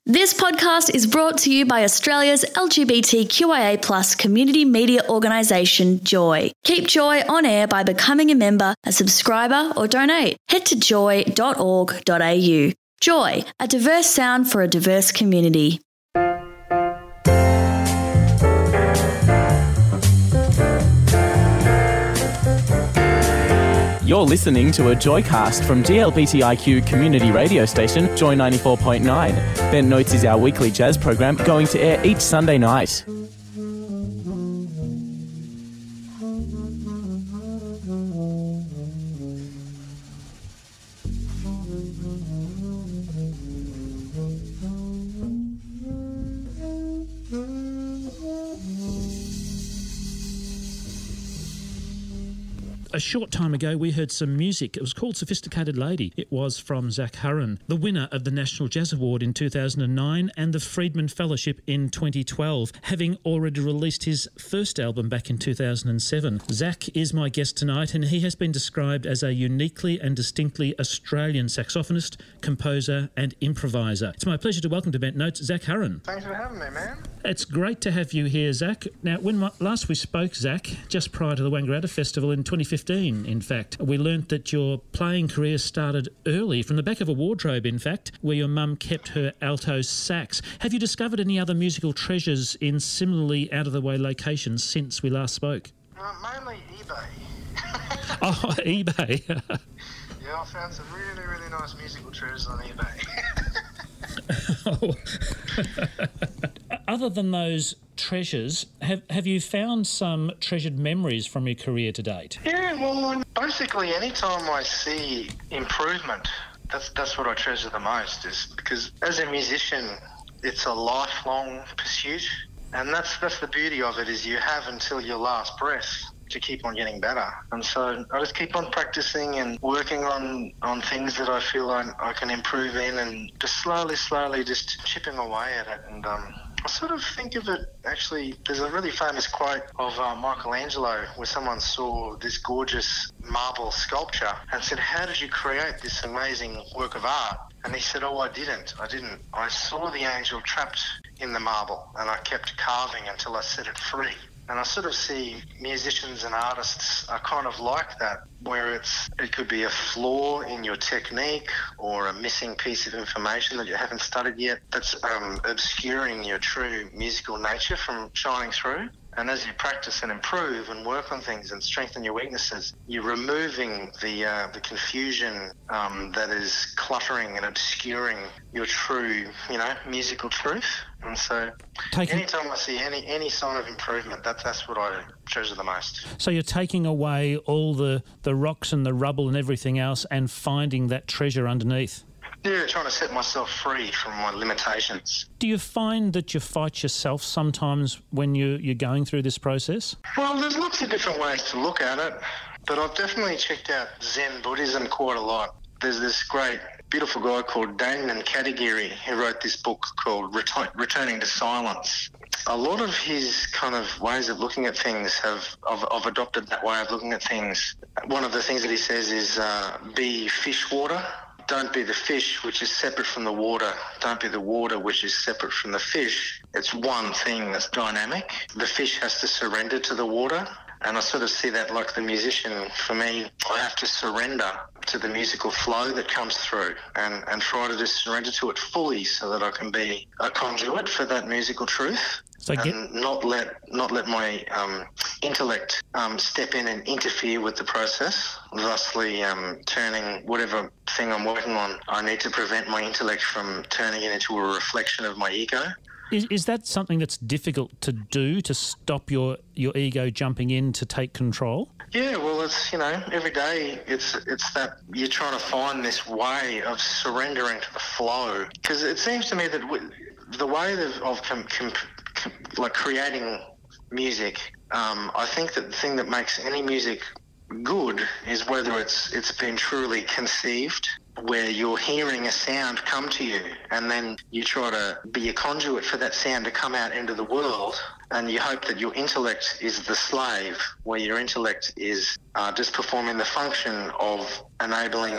This podcast is brought to you by Australia's LGBTQIA+ community media organisation, Joy. Keep Joy on air by becoming a member, a subscriber or donate. Head to joy.org.au. Joy, a diverse sound for a diverse community. You're listening to a Joycast from GLBTIQ community radio station, Joy 94.9. Bent Notes is our weekly jazz program going to air each Sunday night. A short time ago, we heard some music. It was called Sophisticated Lady. It was from Zach Hurren, the winner of the National Jazz Award in 2009 and the Friedman Fellowship in 2012, having already released his first album back in 2007. Zach is my guest tonight, and he has been described as a uniquely and distinctly Australian saxophonist, composer and improviser. It's my pleasure to welcome to Bent Notes, Zach Hurren. Thanks for having me, man. It's great to have you here, Zach. Now, when last we spoke, Zach, just prior to the Wangaratta Festival in 2015, in fact, we learnt that your playing career started early, from the back of a wardrobe, in fact, where your mum kept her alto sax. Have you discovered any other musical treasures in similarly out-of-the-way locations since we last spoke? Mainly eBay. Oh, eBay. Yeah, I found some really, really nice musical treasures on eBay. Other than those treasures, have you found some treasured memories from your career to date? Yeah, well, basically any time I see improvement, that's what I treasure the most, is because as a musician, it's a lifelong pursuit, and that's the beauty of it, is you have until your last breath to keep on getting better. And so I just keep on practicing and working on things that I feel I can improve in, and just slowly just chipping away at it. And I sort of think of it, actually, there's a really famous quote of Michelangelo where someone saw this gorgeous marble sculpture and said, "How did you create this amazing work of art?" And he said, "Oh, I didn't. I saw the angel trapped in the marble and I kept carving until I set it free." And I sort of see musicians and artists are kind of like that, where it could be a flaw in your technique or a missing piece of information that you haven't studied yet that's obscuring your true musical nature from shining through. And as you practice and improve and work on things and strengthen your weaknesses, you're removing the confusion that is cluttering and obscuring your true, musical truth. And so anytime I see any sign of improvement, that's what I treasure the most. So you're taking away all the rocks and the rubble and everything else and finding that treasure underneath? Yeah, trying to set myself free from my limitations. Do you find that you fight yourself sometimes when you're going through this process? Well, there's lots of different ways to look at it, but I've definitely checked out Zen Buddhism quite a lot. There's this great, beautiful guy called Damon Katagiri who wrote this book called Returning to Silence. A lot of his kind of ways of looking at things I've adopted that way of looking at things. One of the things that he says is be fish water. Don't be the fish which is separate from the water. Don't be the water which is separate from the fish. It's one thing that's dynamic. The fish has to surrender to the water. And I sort of see that like the musician. For me, I have to surrender to the musical flow that comes through and try to just surrender to it fully so that I can be a conduit for that musical truth. And not let my intellect step in and interfere with the process, thusly turning whatever thing I'm working on. I need to prevent my intellect from turning it into a reflection of my ego. Is that something that's difficult to do, to stop your ego jumping in to take control? Yeah, well, it's, every day it's that you're trying to find this way of surrendering to the flow. Because it seems to me that the way of creating music, I think that the thing that makes any music good is whether it's been truly conceived, where you're hearing a sound come to you and then you try to be a conduit for that sound to come out into the world, and you hope that your intellect is the slave, where your intellect is just performing the function of enabling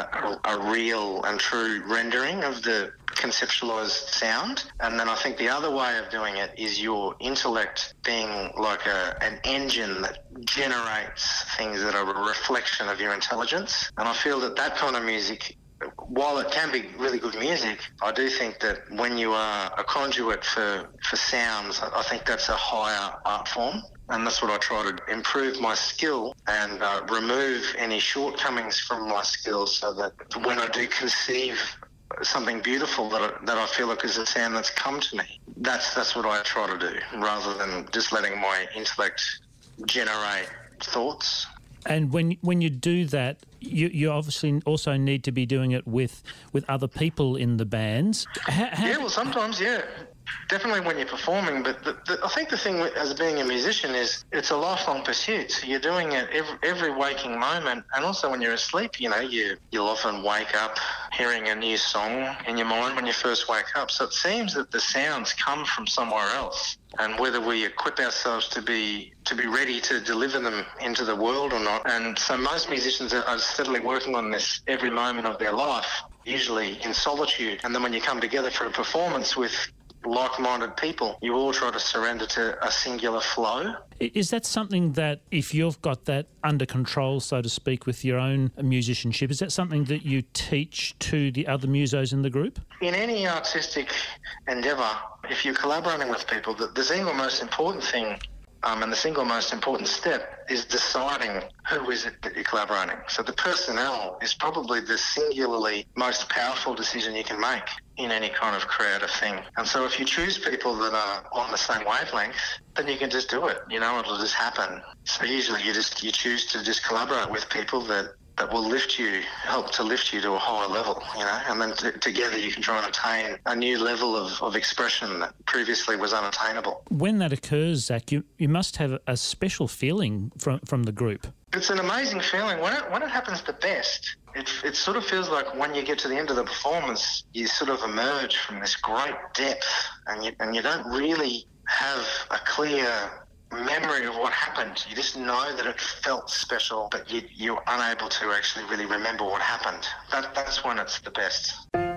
a real and true rendering of the conceptualized sound. And then I think the other way of doing it is your intellect being like an engine that generates things that are a reflection of your intelligence. And I feel that kind of music, while it can be really good music, I do think that when you are a conduit for sounds, I think that's a higher art form. And that's what I try to improve my skill and remove any shortcomings from my skill, so that when I do conceive something beautiful that I feel like is a sound that's come to me, that's what I try to do, rather than just letting my intellect generate thoughts. And when you do that, you obviously also need to be doing it with other people in the bands. Yeah, well, sometimes, yeah. Definitely when you're performing, but I think the thing as being a musician is it's a lifelong pursuit. So you're doing it every waking moment, and also when you're asleep, you'll often wake up hearing a new song in your mind when you first wake up. So it seems that the sounds come from somewhere else, and whether we equip ourselves to be ready to deliver them into the world or not. And so most musicians are steadily working on this every moment of their life, usually in solitude. And then when you come together for a performance with like-minded people, you all try to surrender to a singular flow. Is that something that, if you've got that under control, so to speak, with your own musicianship, is that something that you teach to the other musos in the group? In any artistic endeavour, if you're collaborating with people, the single most important thing and the single most important step is deciding who is it that you're collaborating. So the personnel is probably the singularly most powerful decision you can make in any kind of creative thing. And so if you choose people that are on the same wavelength, then you can just do it. It'll just happen. So usually you choose to just collaborate with people that will help to lift you to a higher level, and then together you can try and attain a new level of expression that previously was unattainable. When that occurs, Zach, you must have a special feeling from the group. It's an amazing feeling. When it happens the best, it sort of feels like when you get to the end of the performance, you sort of emerge from this great depth, and you don't really have a clear memory of what happened. You just know that it felt special, but you're unable to actually really remember what happened. That's when it's the best.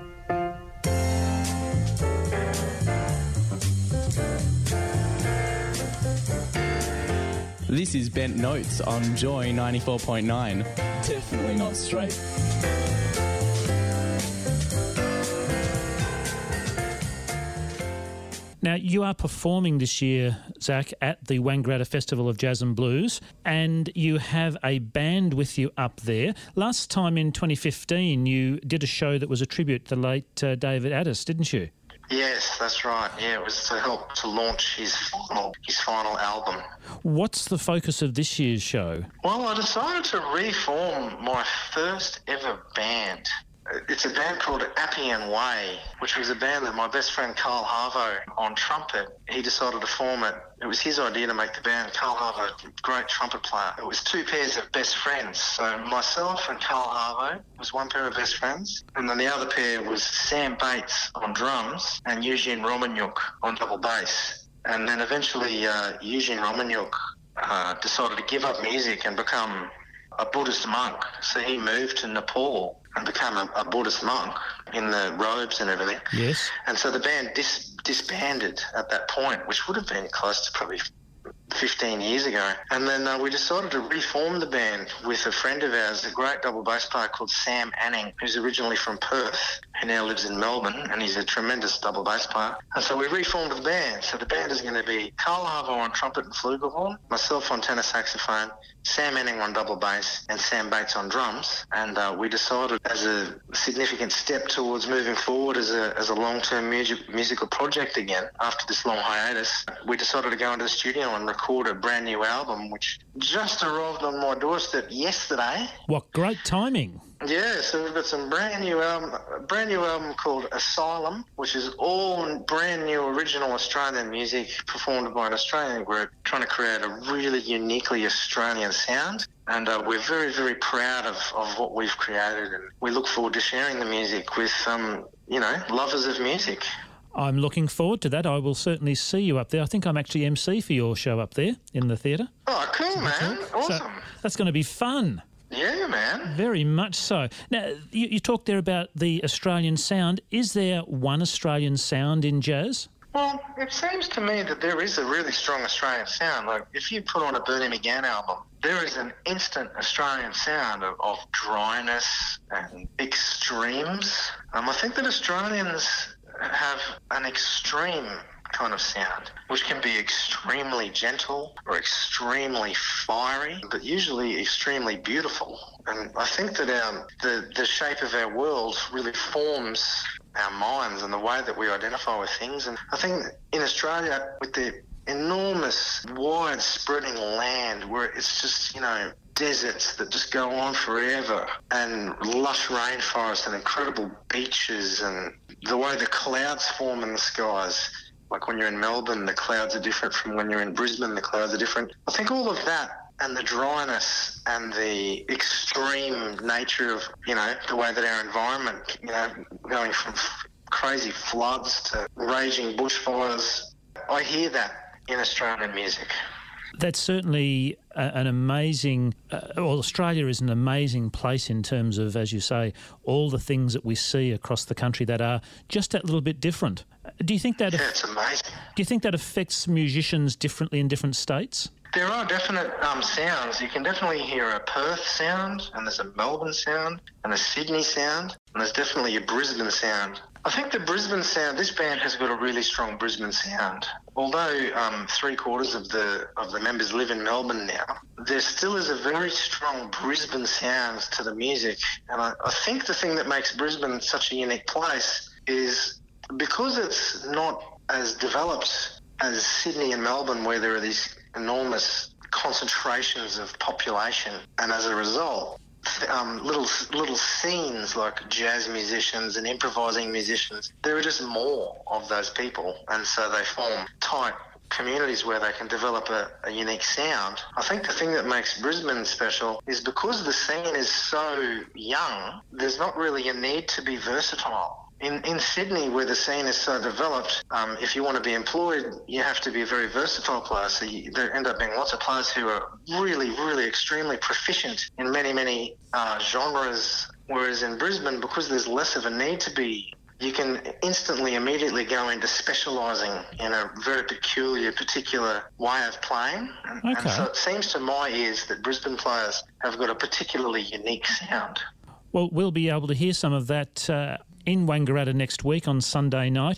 This is Bent Notes on Joy 94.9. Definitely not straight. Now, you are performing this year, Zach, at the Wangaratta Festival of Jazz and Blues, and you have a band with you up there. Last time in 2015, you did a show that was a tribute to the late David Addis, didn't you? Yes, that's right. Yeah, it was to help to launch his final album. What's the focus of this year's show? Well, I decided to reform my first ever band. It's a band called Appian Way, which was a band that my best friend Carl Harvo on trumpet, he decided to form it. It was his idea to make the band. Carl Harvo, great trumpet player. It was two pairs of best friends. So myself and Carl Harvo was one pair of best friends. And then the other pair was Sam Bates on drums and Eugene Romanyuk on double bass. And then eventually Eugene Romanyuk decided to give up music and become a Buddhist monk. So he moved to Nepal and became a Buddhist monk in the robes and everything. Yes. And so the band disbanded at that point, which would have been close to probably 15 years ago. And then we decided to reform the band with a friend of ours, a great double bass player called Sam Anning, who's originally from Perth, who now lives in Melbourne, and he's a tremendous double bass player. And so we reformed the band. So the band is going to be Carl Harvo on trumpet and flugelhorn, myself on tenor saxophone, Sam Anning on double bass, and Sam Bates on drums. And we decided, as a significant step towards moving forward as a long-term musical project again, after this long hiatus, we decided to go into the studio and record a brand new album, which just arrived on my doorstep yesterday. What great timing. Yeah, so we've got some brand new album called Asylum, which is all brand new original Australian music performed by an Australian group trying to create a really uniquely Australian sound. And we're very, very proud of what we've created, and we look forward to sharing the music with, lovers of music. I'm looking forward to that. I will certainly see you up there. I think I'm actually MC for your show up there in the theatre. Oh, cool, man. Awesome. So that's going to be fun. Yeah, man. Very much so. Now, you talked there about the Australian sound. Is there one Australian sound in jazz? Well, it seems to me that there is a really strong Australian sound. Like, if you put on a Bernie McGann album, there is an instant Australian sound of dryness and extremes. I think that Australians have an extreme kind of sound, which can be extremely gentle or extremely fiery, but usually extremely beautiful. And I think that the shape of our world really forms our minds and the way that we identify with things. And I think in Australia, with the enormous, wide-spreading land where it's just, deserts that just go on forever, and lush rainforests and incredible beaches, and the way the clouds form in the skies. Like when you're in Melbourne, the clouds are different from when you're in Brisbane, the clouds are different. I think all of that and the dryness and the extreme nature of, the way that our environment, going from crazy floods to raging bushfires, I hear that in Australian music. That's certainly an amazing... Australia is an amazing place in terms of, as you say, all the things that we see across the country that are just that little bit different. Do you think that... Yeah, it's amazing. Do you think that affects musicians differently in different states? There are definite sounds. You can definitely hear a Perth sound, and there's a Melbourne sound, and a Sydney sound, and there's definitely a Brisbane sound. I think the Brisbane sound, this band has got a really strong Brisbane sound. Although 3/4 of the members live in Melbourne now, there still is a very strong Brisbane sound to the music. And I think the thing that makes Brisbane such a unique place is because it's not as developed as Sydney and Melbourne, where there are these enormous concentrations of population, and as a result, little scenes like jazz musicians and improvising musicians, there are just more of those people, and so they form tight communities where they can develop a unique sound. I think the thing that makes Brisbane special is because the scene is so young, there's not really a need to be versatile. In Sydney, where the scene is so developed, if you want to be employed, you have to be a very versatile player. So there end up being lots of players who are really, really extremely proficient in many, many genres. Whereas in Brisbane, because there's less of a need to be, you can instantly, immediately go into specialising in a very particular way of playing. And so it seems to my ears that Brisbane players have got a particularly unique sound. Well, we'll be able to hear some of that in Wangaratta next week on Sunday night,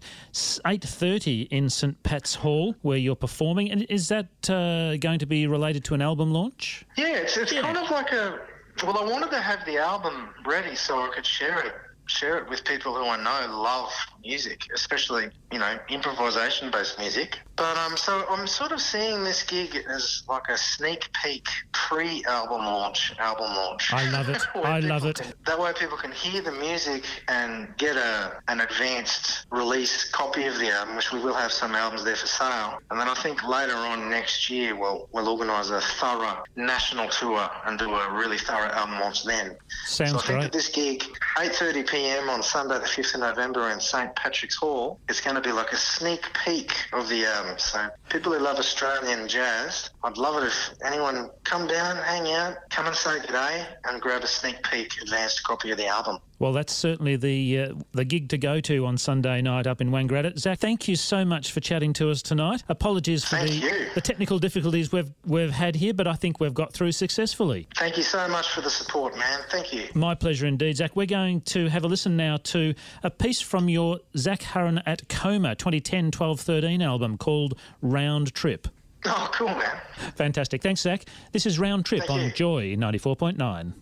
8:30 in St Pat's Hall, where you're performing. And is that going to be related to an album launch? Yeah, it's kind of like well, I wanted to have the album ready so I could share it with people who I know love music, especially, improvisation-based music. But so I'm sort of seeing this gig as like a sneak peek pre-album launch. I love it. I love it. That way people can hear the music and get an advanced release copy of the album, which we will have some albums there for sale. And then I think later on next year we'll organise a thorough national tour and do a really thorough album launch then. Sounds so I think great. that this gig, 8:30 p.m. on Sunday the 5th of November in St Patrick's Hall, it's going to be like a sneak peek of the album. So people who love Australian jazz, I'd love it if anyone come down, hang out, come and say g'day and grab a sneak peek advanced copy of the album. Well, that's certainly the gig to go to on Sunday night up in Wangaratta. Zach, thank you so much for chatting to us tonight. Apologies for the technical difficulties we've had here, but I think we've got through successfully. Thank you so much for the support, man. Thank you. My pleasure indeed, Zach. We're going to have a listen now to a piece from your Zach Hurren at Coma 2010-12-13 album called Round Trip. Oh, cool, man. Fantastic. Thanks, Zach. This is Round Trip on Joy 94.9.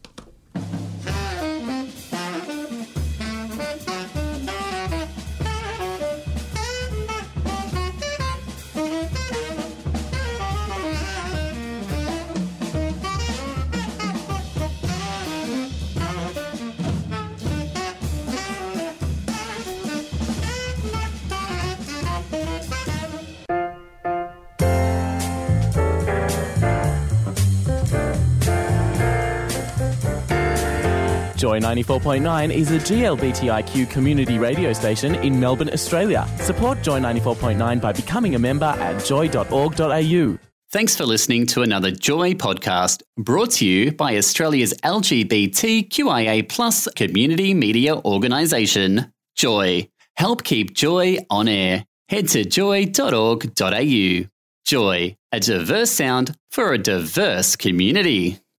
Joy 94.9 is a GLBTIQ community radio station in Melbourne, Australia. Support Joy 94.9 by becoming a member at joy.org.au. Thanks for listening to another Joy podcast brought to you by Australia's LGBTQIA+ community media organisation, Joy. Help keep Joy on air. Head to joy.org.au. Joy, a diverse sound for a diverse community.